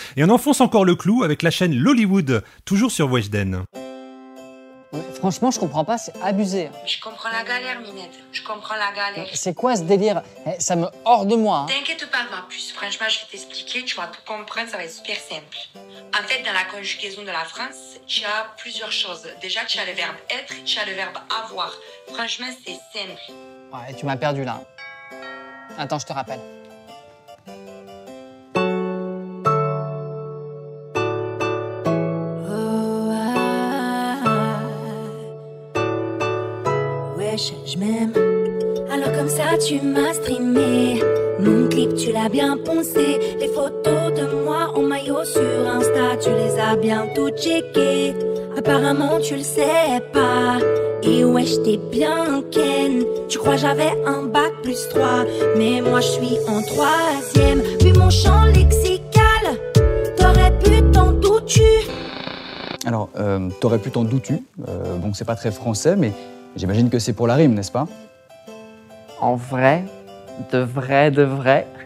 Et on enfonce encore le clou avec la chaîne Lollywood, toujours sur Weshden. Franchement, je comprends pas, c'est abusé. Je comprends la galère, Minette. Je comprends la galère. C'est quoi ce délire? Ça me hors de moi. T'inquiète pas, ma puce. Franchement, je vais t'expliquer. Tu vas tout comprendre, ça va être super simple. En fait, dans la conjugaison de la France, tu as plusieurs choses. Déjà, tu as le verbe être, tu as le verbe avoir. Franchement, c'est simple. Ouais, tu m'as perdu là. Attends, je te rappelle. Je m'aime. Alors comme ça tu m'as streamé. Mon clip tu l'as bien poncé. Les photos de moi en maillot sur Insta, tu les as bien tout checkées. Apparemment tu le sais pas. Et ouais j'étais bien ken. Tu crois j'avais un bac plus 3, mais moi je suis en 3e. Vu mon champ lexical, t'aurais pu t'en douter. Alors, t'aurais pu t'en douter. Bon, c'est pas très français, mais j'imagine que c'est pour la rime, n'est-ce pas? En vrai, de vrai,